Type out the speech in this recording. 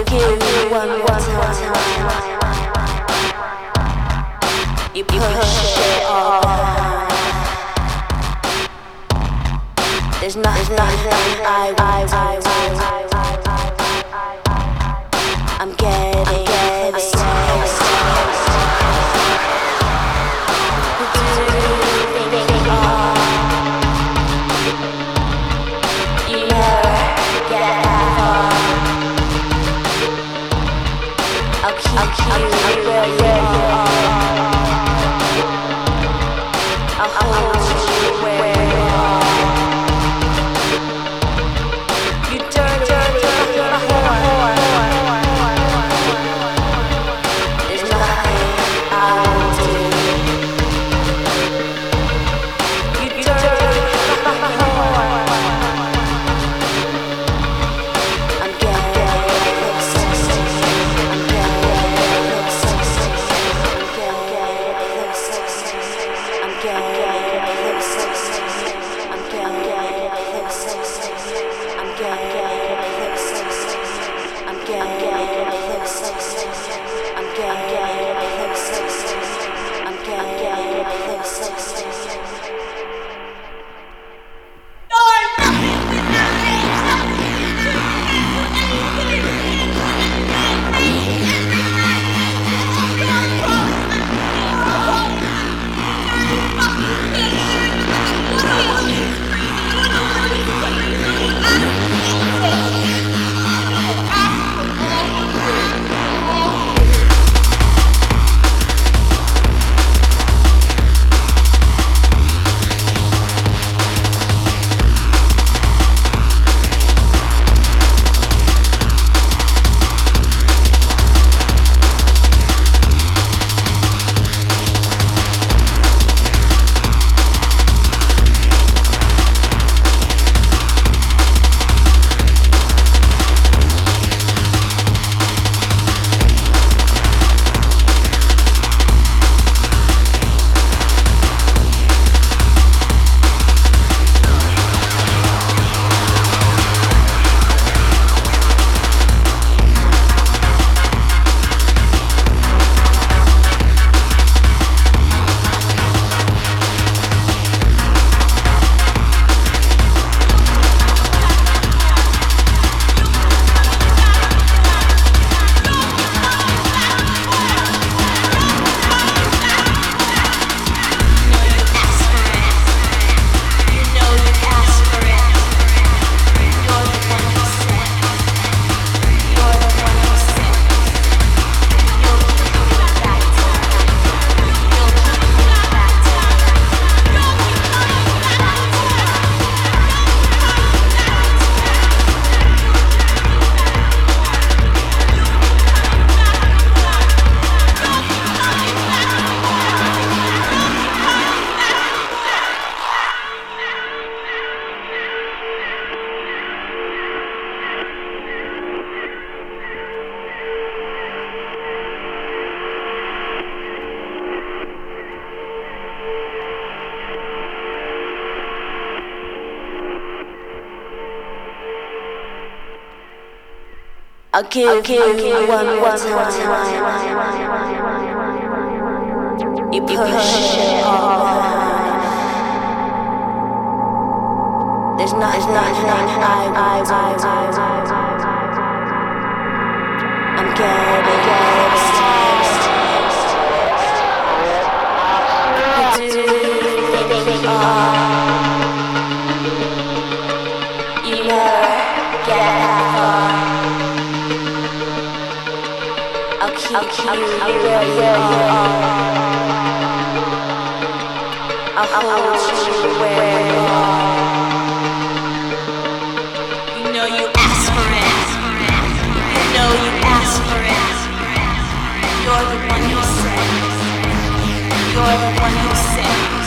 give you one more time. You push it all behind. There's nothing I won't do. I'm getting a taste. You never get that far. I'll keep you where you are. I'll hold you where you are. You dirty whore. There's nothing I won't do. You dirty whore. I'm getting obsessed. I'm getting obsessed. I'm getting obsessed. I'm getting obsessed. I'm getting obsessed. I'm getting obsessed. I'm getting obsessed. I'm getting obsessed. I'll give you one more time. You push it all behind. There's nothing I won't do. I'm getting obsessed. You never get that far. I'll keep you where you are. I'll hold you where you are. You know you asked for it. You know you asked for it. You're the one who said. You're the one who said.